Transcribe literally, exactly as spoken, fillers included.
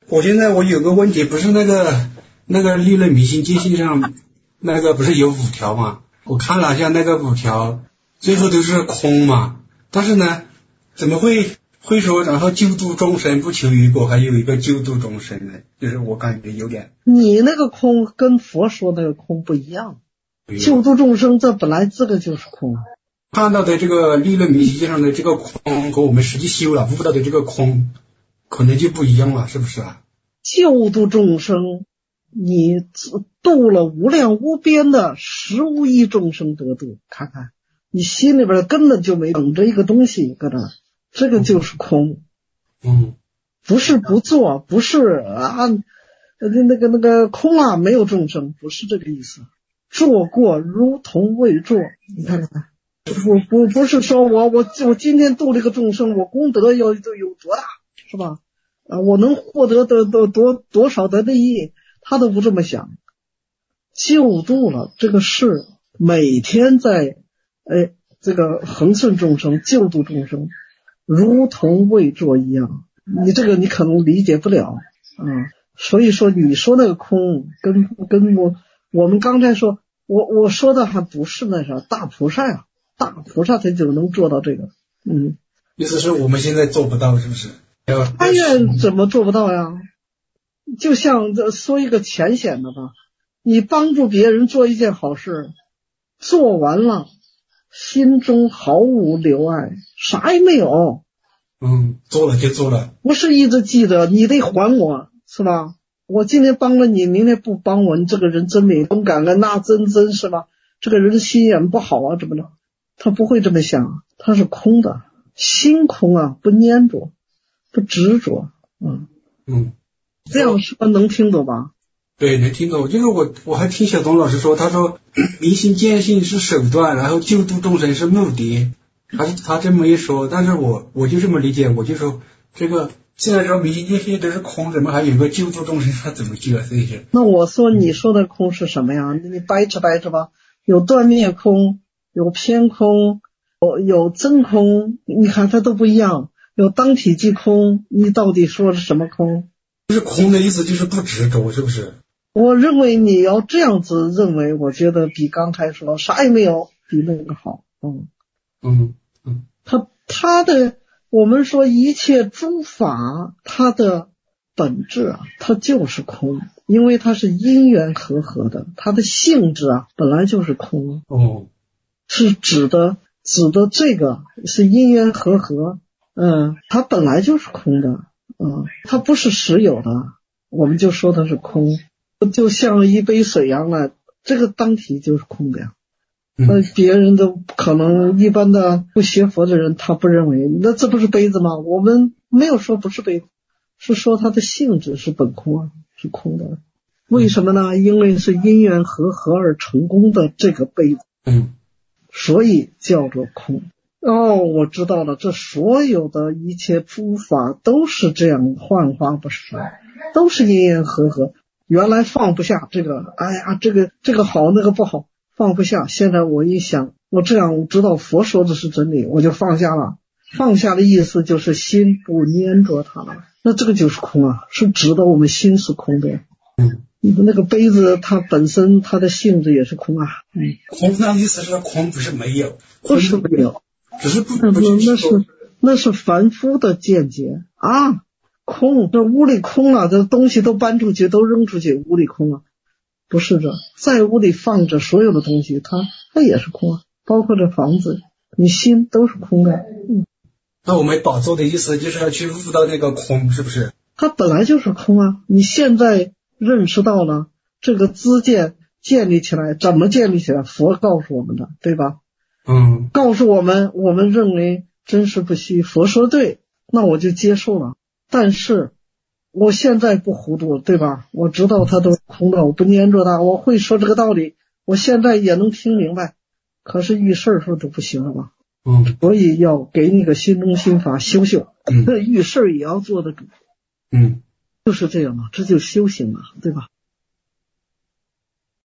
我现在我有个问题，不是那个那个利润迷信界限上那个不是有五条吗？我看了一下那个五条，最后都是空嘛。但是呢，怎么会会说然后救度众生不求于果，还有一个救度众生呢？就是我感觉有点。 你那个空跟佛说那个空不一样，救度众生这本来这个就是空。 看到的这个利润迷信界上的这个空和我们实际修了悟到的这个空可能就不一样了，是不是啊？ 救度众生，你度了无量无边的十无亿众生得度，看看你心里边根本就没等着一个东西搁那，这个就是空。 嗯， 不是不做，不是啊那个那个空啊没有众生，不是这个意思。做过如同未做，你看看，不不不是说我我我今天度了一个众生，我功德要有多大，是吧？啊，我能获得的多多多少的利益，他都不这么想。救度了这个事，每天在哎这个恒顺众生，救度众生，如同未做一样。你这个你可能理解不了啊，所以说你说那个空跟跟我我们刚才说，我我说的还不是那啥大菩萨啊，大菩萨才就能做到这个。嗯， 意思是我们现在做不到，是不是？ 他愿怎么做不到呀？就像这说一个浅显的吧，你帮助别人做一件好事，做完了心中毫无留爱，啥也没有。 嗯，做了就做了， 不是一直记得你得还我，是吧？我今天帮了你，明天不帮我，你这个人真没懂感恩，那真真是吧？这个人心眼不好啊，怎么着？他不会这么想，他是空的，心空啊，不粘着。不执着，嗯嗯， 这样说能听懂吧？ 对，能听懂。就是我我还听小东老师说，他说明心见性是手段，然后救度众生是目的，他他这么一说，但是我我就这么理解，我就说这个现在说明心见性都是空，怎么还有个救度众生？他怎么救啊？这些？ 那我说你说的空是什么呀？你掰扯掰扯吧，有断灭空，有偏空，有有真空，你看它都不一样。有当体即空，你到底说是什么空？ 就是空的意思就是不执着，是不是？ 我认为你要这样子认为，我觉得比刚才说啥也没有比那个好。嗯嗯嗯， 他他的我们说一切诸法，它的本质啊，它就是空，因为它是因缘和合的，它的性质啊本来就是空。 哦， 是指的指的这个是因缘和合。嗯，它本来就是空的，嗯，它不是实有的，我们就说它是空，就像一杯水一样的，这个当体就是空的呀。呃，别人都可能一般的不学佛的人，他不认为，那这不是杯子吗？我们没有说不是杯子，是说它的性质是本空啊，是空的。为什么呢？因为是因缘和合而成功的这个杯子， 嗯， 所以叫做空。哦，我知道了，这所有的一切诸法都是这样幻化不实，都是因缘和合。原来放不下这个，哎呀，这个这个好，那个不好，放不下。现在我一想，我这样知道佛说的是真理，我就放下了。放下的意思就是心不粘着它了，那这个就是空啊，是指的我们心是空的。 嗯， 那个杯子它本身它的性质也是空啊。嗯， 空那意思是空不是没有， 不是没有。 只是不那不那是那是凡夫的见解啊，空，这屋里空了，这东西都搬出去，都扔出去，屋里空了，不是这，在屋里放着所有的东西，它它也是空啊，包括这房子，你心都是空的。嗯， 那我们打坐的意思就是要去悟到那个空，是不是？ 它本来就是空啊，你现在认识到了这个知见建立起来，怎么建立起来？佛告诉我们的，对吧？ 嗯， 告诉我们，我们认为真实不虚，佛说对，那我就接受了。但是我现在不糊涂，对吧？我知道它都是空的，我不粘着它，我会说这个道理，我现在也能听明白。可是遇事儿时候都不行了吧？ 嗯， 所以要给你个心中心法修修， 嗯， 这遇事儿也要做得主。 嗯， 就是这样嘛，这就修行嘛，对吧？